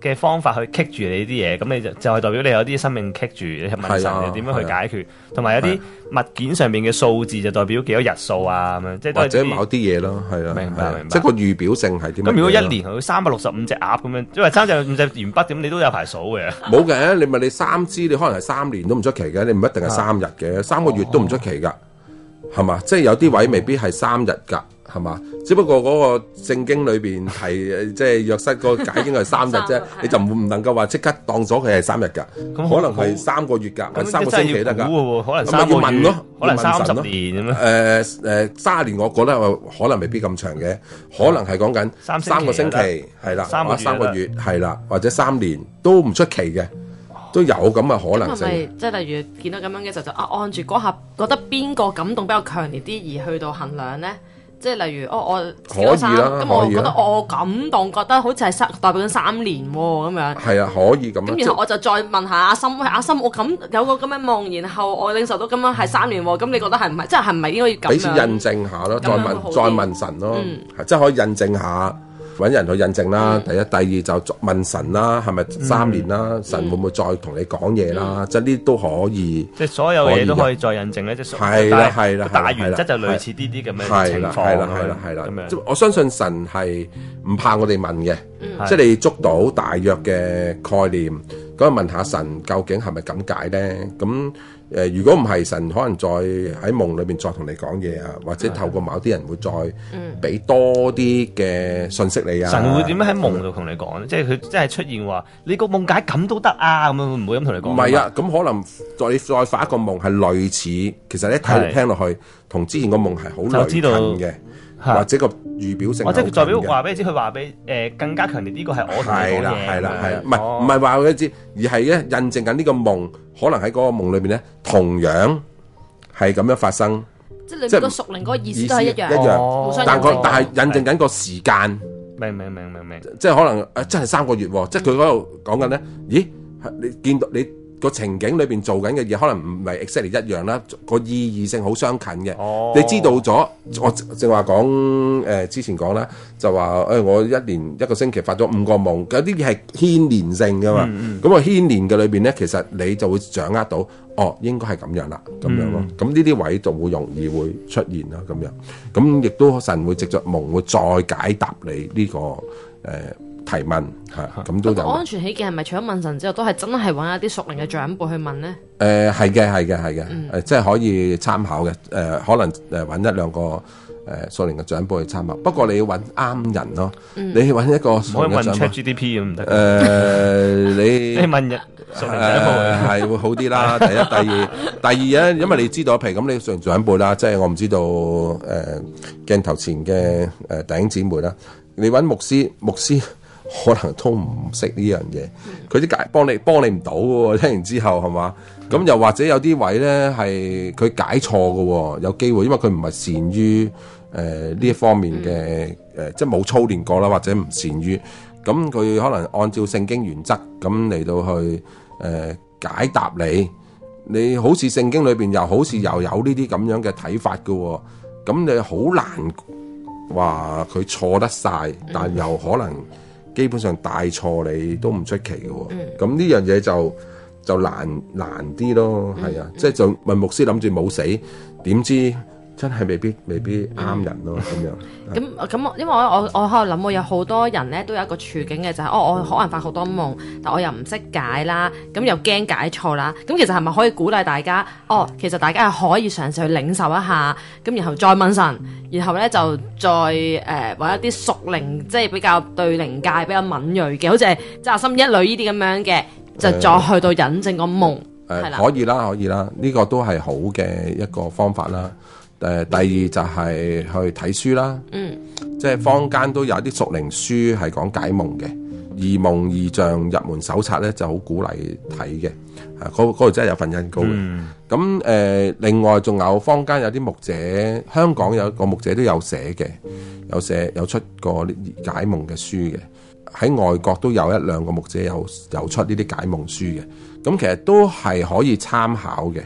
嘅方法去棘住你啲嘢，咁你就係代表你有啲生命棘住，你問神你點樣去解決，同埋有啲物件上面嘅數字就代表幾多日數啊咁樣，即係或者某啲嘢咯，係啊， 明白， 即係個預表性係點？ 咁如果一年佢365隻鴨咁樣，因為365隻鉛筆咁，你都有排數嘅。 冇嘅，你咪你3支，你可能係3年都唔出奇嘅，你唔一定係3日嘅，3個月都唔出奇㗎，係嘛？即係有啲位未必係3日㗎。係嘛？只不過嗰個聖經裏邊係即係約瑟個解經係3日啫，你就唔能夠話即刻當咗佢係3日㗎，可能係3個月㗎，或者3個星期得㗎。 可能3個月， 要問咯， 可能30年咁樣。 30年我覺得可能未必咁長嘅，可能係講緊3個星期係啦，3個月係啦，或者3年都唔出奇嘅。都有咁嘅可能性。 即係例如見到咁樣嘅時候，就按住嗰下覺得邊個感動比較強烈啲而去到衡量咧？即係例如我可以啦， 咁我覺得我感動，覺得好似係代表緊3年喎咁樣。 係啊，可以咁。咁然後我就再問下阿森，阿森我有個咁嘅夢，然後我領受到咁樣係3年喎，咁你覺得係唔係？即係唔係應該要咁樣？ 彼此印證下咯，再問神咯，即係可以印證下。揾人去印證啦，第一、第二就問神啦，係咪3年啦？神會唔會再同你講嘢啦？即係呢都可以， 即係所有嘢都可以再印證咧。即係係啦， 大原則就類似啲咁嘅情況。 係啦，咁樣。我相信神係唔怕我哋問嘅，即係你捉到大約嘅概念，咁問下神究竟係咪咁解咧？咁如果唔係，神可能再喺夢裏邊再同你講嘢啊，或者透過某啲人會再俾多啲嘅信息你啊。 神會點樣喺夢度同你講咧？即係佢真係出現話你個夢解咁都得啊？咁樣會唔會咁同你講？ 唔係啊，咁可能再發一個夢係類似，其實你聽落去同之前個夢係好類近嘅。或者個預表性， 或者佢代表話俾你知，佢話俾更加強烈呢個係我同你講嘅。 係啦，唔係話俾你知，而係咧印證緊呢個夢，可能喺嗰個夢裏邊咧，同樣係咁樣發生。 即係你個屬靈嗰個意思都係一樣，互相但係印證緊個時間。 明。 即係可能真係3個月喎，即係佢嗰度講緊咧，咦？你見到你個情景裏邊做緊嘅嘢，可能唔係 exactly 一樣啦，個意義性好相近嘅。你知道咗，我正話講之前講啦，就話我一年一個星期發咗5個夢，有啲嘢係牽連性噶嘛。咁個牽連嘅裏邊咧，其實你就會掌握到，應該係咁樣啦，咁樣咯。咁呢啲位就會容易會出現啦，咁樣。咁亦都神會藉着夢會再解答你呢個提問係咁都有。 安全起見係咪除咗問神之後，都係真係揾一啲屬靈嘅長輩去問咧？ 係嘅，即係可以參考嘅。可能揾1-2個屬靈嘅長輩去參考。不過你要揾啱人咯。你揾一個屬靈嘅長輩， 唔可以問 ChatGPT 咁唔得。你問人屬靈長輩係會好啲啦。第一、第二咧，因為你知道，譬如咁，你屬靈長輩啦，即係我唔知道鏡頭前嘅弟兄姊妹啦，你揾牧師。可能都唔識呢樣嘢，佢啲幫你唔到嘅喎。聽完之後係嘛？咁又或者有啲位咧係佢解錯嘅喎，有機會，因為佢唔係善於呢一方面嘅即係冇操練過啦，或者唔善於，咁佢可能按照聖經原則咁嚟到去解答你。你好似聖經裏邊又好似又有呢啲咁樣嘅睇法嘅喎，咁你好難話佢錯得晒，但又可能。基本上大錯你都唔出奇嘅喎，咁呢樣嘢就難啲咯，係啊，即係就問牧師諗住冇死，點知真係未必啱人咯，咁樣。 咁，因為我喺度諗，我有好多人咧都有一個處境嘅就係，我可能發好多夢，但我又唔識解啦，咁又驚解錯啦，咁其實係咪可以鼓勵大家？其實大家係可以嘗試去領受一下，咁然後再問神，然後咧就再揾一啲屬靈，即係比較對靈界比較敏銳嘅，好似係即係阿森一類呢啲咁樣嘅，就再去到引證個夢。 可以啦，呢個都係好嘅一個方法啦。第二就係去睇書啦，即係坊間都有啲屬靈書係講解夢嘅，異夢異象入門手冊咧就好鼓勵睇嘅，嗰度真係有份恩膏嘅。咁另外仲有坊間有啲牧者，香港有個牧者都有寫嘅，有出過啲解夢嘅書嘅，喺外國都有1-2個牧者有出呢啲解夢書嘅，咁其實都係可以參考嘅。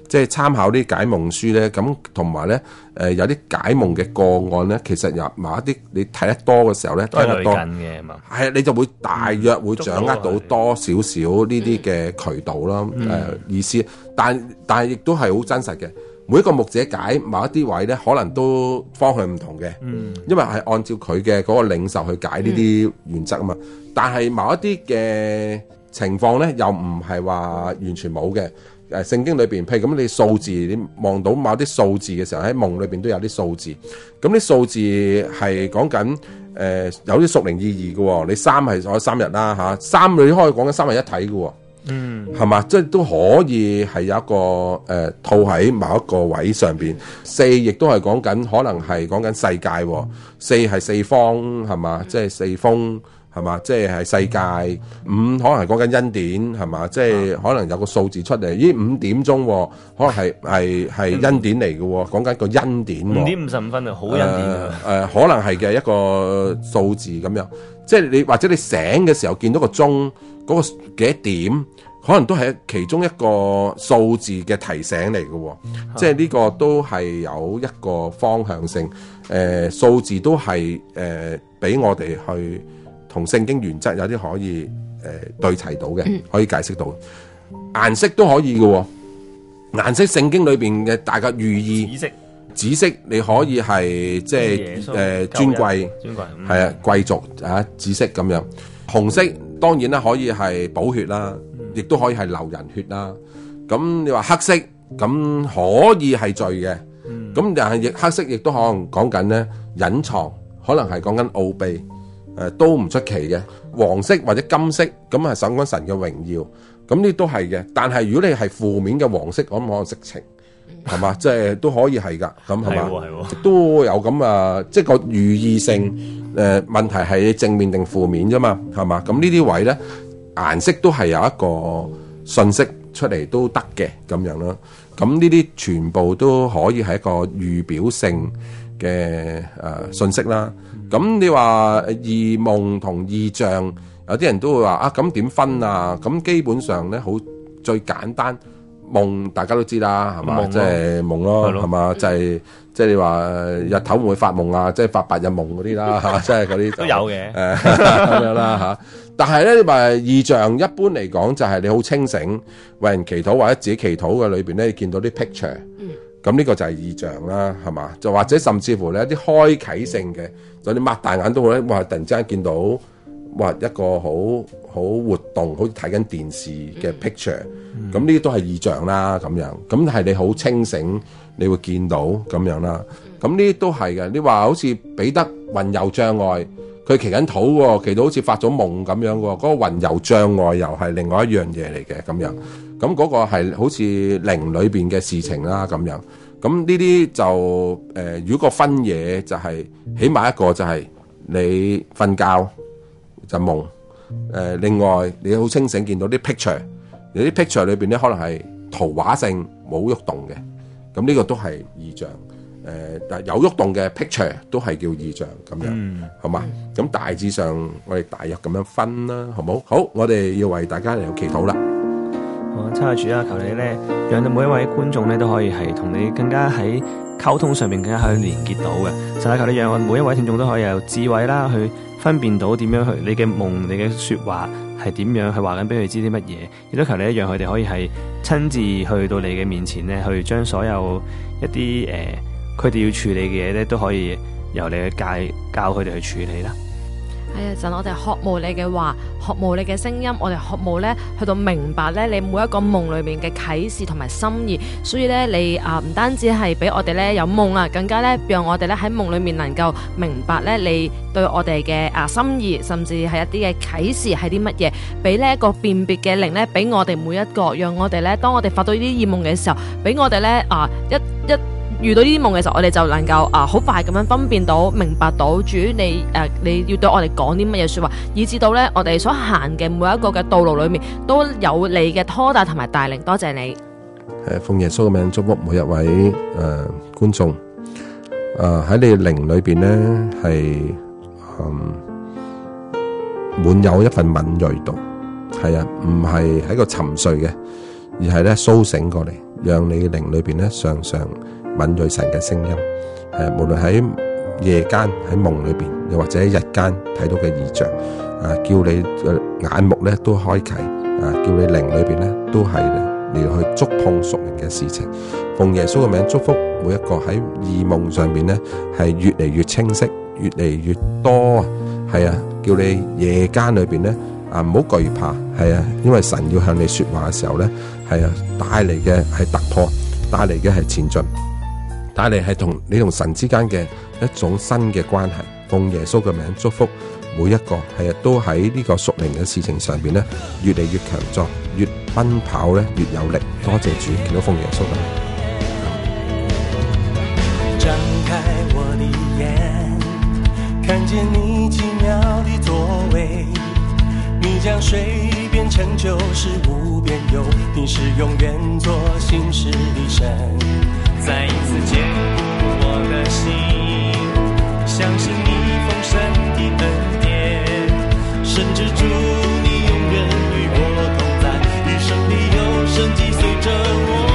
即係參考啲解夢書咧，咁同埋咧有啲解夢嘅個案咧，其實有某一啲你睇得多嘅時候咧， 都係聽得多類近嘅嘛。 係你就會大約會掌握到多少少呢啲嘅渠道啦，意思。但係亦都係好真實嘅。每一個牧者解某一啲位咧，可能都方向唔同嘅，因為係按照佢嘅嗰個領袖去解呢啲原則啊嘛。但係某一啲嘅情況咧，又唔係話完全冇嘅。聖經裏邊，譬如咁，你數字，你望到某啲數字嘅時候，喺夢裏邊都有啲數字。咁啲數字係講緊有啲屬靈意義嘅喎。你三係我3日啦嚇，三你可以講緊三位一體嘅喎。係嘛？即係都可以係有一個套喺某一個位上邊。4亦都係講緊，可能係講緊世界喎。4係四方係嘛？即係四風係嘛？即係世界。5可能係講緊恩典係嘛？即係可能有個數字出嚟。咦，5點鐘可能係恩典嚟嘅喎，講緊個恩典。5 點55分啊，好恩典可能係嘅一個數字咁樣。即係你或者你醒嘅時候見到個鐘嗰個幾多點，可能都係其中一個數字嘅提醒嚟嘅喎。即係呢個都係有一個方向性。數字都係俾我哋去同聖經原則有啲可以對齊到嘅，可以解釋到。顏色都可以嘅喎。顏色聖經裏邊嘅大概寓意。紫色你可以係即係尊貴，係啊貴族啊，紫色咁樣。紅色當然啦，可以係寶血啦，亦都可以係流人血啦。咁你話黑色咁可以係罪嘅，咁但係亦黑色亦都可能講緊咧隱藏，可能係講緊奧秘，都唔出奇嘅。黃色或者金色咁係想講神嘅榮耀，咁呢都係嘅。但係如果你係負面嘅黃色，咁可能色情。係嘛，即係都可以係噶，咁係嘛，都有咁啊，即係個寓意性。問題係正面定負面啫嘛，係嘛。咁呢啲位咧，顏色都係有一個信息出嚟都得嘅咁樣咯。咁呢啲全部都可以係一個預表性嘅信息啦。咁你話異夢同異象，有啲人都會話啊，咁點分啊？咁基本上咧，好最簡單。夢大家都知啦，係嘛？即係夢咯，係嘛？就係即係你話日頭會唔會發夢啊？即係發白日夢嗰啲啦，嚇！即係嗰啲都有嘅， 咁樣啦嚇。但係咧，你話異象一般嚟講就係你好清醒，為人祈禱或者自己祈禱嘅裏邊咧，你見到啲 picture，咁呢個就係異象啦，係嘛？就或者甚至乎咧一啲開啓性嘅，就你擘大眼都會咧，哇！突然之間見到哇一個好活動，好似睇緊電視嘅 picture。咁呢啲都係異象啦，咁樣，咁係你好清醒，你會見到咁樣啦。咁呢啲都係嘅。你話好似彼得魂遊障礙，佢祈緊禱喎，祈到好似發咗夢咁樣喎。嗰個魂遊障礙又係另外一樣嘢嚟嘅咁樣。咁嗰個係好似靈裏邊嘅事情啦咁樣。咁呢啲就如果個分野就係起碼一個就係你瞓覺就夢。另外你好清醒見到啲 picture。有啲 picture 裏邊咧，可能係圖畫性冇喐動嘅，咁呢個都係異象。但有喐動嘅 picture 都係叫異象咁樣，好嘛？咁大致上我哋大約咁樣分啦，好冇？好，我哋要為大家嚟祈禱啦。 親愛主啊，求你咧，讓到每一位觀眾咧都可以係同你更加喺溝通上面更加去連結到嘅。神啊，求你讓我每一位聽眾都可以有智慧啦，去分辨到點樣去你嘅夢、你嘅説話。係點樣去話緊俾佢知啲乜嘢？亦都求你一樣，佢哋可以係親自去到你嘅面前咧，去將所有一啲佢哋要處理嘅嘢咧，都可以由你去教佢哋去處理啦。 係啊，神，我哋渴慕你嘅話，渴慕你嘅聲音，我哋渴慕咧去到明白咧你每一個夢裏面嘅啟示同埋心意。所以咧，你唔單止係俾我哋咧有夢啊，更加咧讓我哋咧喺夢裏面能夠明白咧你對我哋嘅心意，甚至係一啲嘅啟示係啲乜嘢，俾呢一個辨別嘅靈咧，俾我哋每一個，讓我哋咧當我哋發到呢啲異夢嘅時候，俾我哋咧一遇到呢啲夢嘅時候，我哋就能夠好快咁樣分辨到、明白到主你要對我哋講啲乜嘢說話，以至到咧我哋所行嘅每一個嘅道路裏面都有你嘅拖帶同埋帶領。多謝你。 奉耶穌嘅名祝福每一位觀眾。喺你靈裏邊咧係滿有一份敏銳度，係啊，唔係喺個沉睡嘅，而係咧甦醒過嚟， 讓你靈裏邊咧常常敏鋭神嘅聲音。無論喺夜間喺夢裏邊，又或者喺日間睇到嘅異象，叫你嘅眼目咧都開啟，叫你靈裏邊咧都係嚟去觸碰屬靈嘅事情。奉耶穌嘅名祝福每一個喺異夢上邊咧係越嚟越清晰，越嚟越多啊！係啊，叫你夜間裏邊咧唔好懼怕，係啊，因為神要向你說話嘅時候咧，係啊，帶嚟嘅係突破，帶嚟嘅係前進，帶嚟係同你同神之間嘅一種新嘅關係。奉耶穌嘅名祝福每一個係啊，都喺呢個屬靈嘅事情上邊咧，越嚟越強壯，越奔跑咧越有力。多謝主，見到奉耶穌嘅名。 張開我的眼，看見你奇妙的作為，你將水變成酒，是無邊有，你是永遠做新事的神。再一次堅固我的心，相信你豐盛的恩典，神之主你永遠與我同在，餘生你有神蹟隨着我。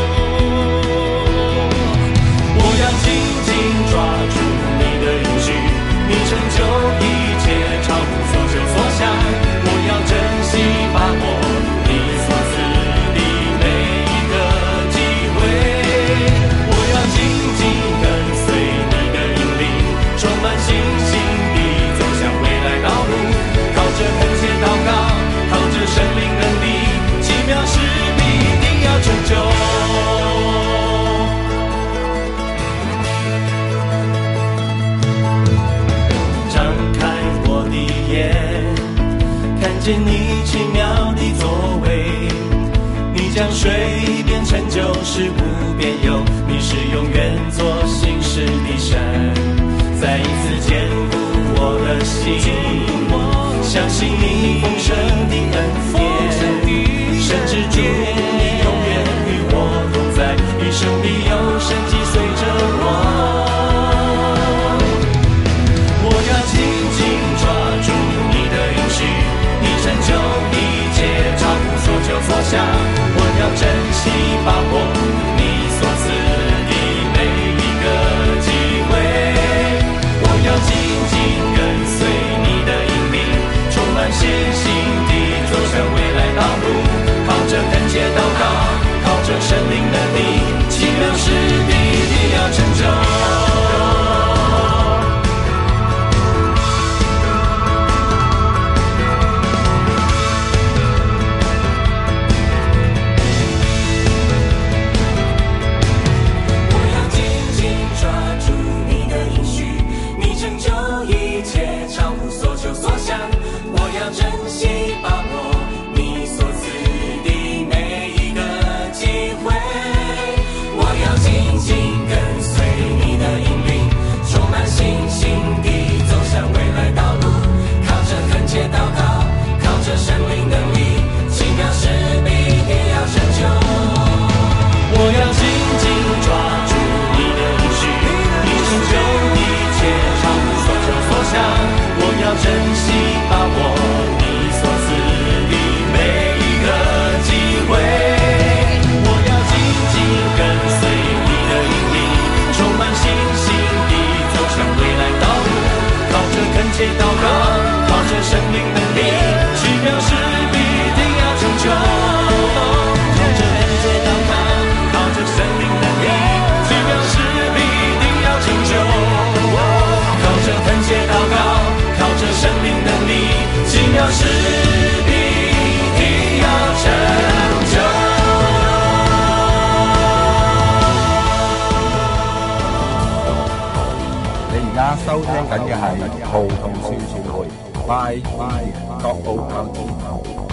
我要緊緊抓住你的應許，你成就一切超乎所求所想，我要珍惜把握你所賜的每一個機會，我要緊緊跟隨你的引領，充滿信心地走向未來道路，靠着懇切禱告，靠着聖靈能力，奇妙事必定要成就。看見你奇妙的作為，你將水變成酒，是無邊有，你是永遠做新事的神。再一次堅固我的心，相信你豐盛的恩典，神之主你永遠與我同在，餘生必有神蹟隨着我。我要緊緊抓住你的應許，成就一切超乎所求所想，我要珍惜把握你所賜的每一個機會，我要緊緊跟隨你的引領，充滿信心地走向未來道路，靠着懇切禱告，靠着聖靈能力，奇妙事必定要成就。 收聽緊嘅係葡萄樹傳媒，拜。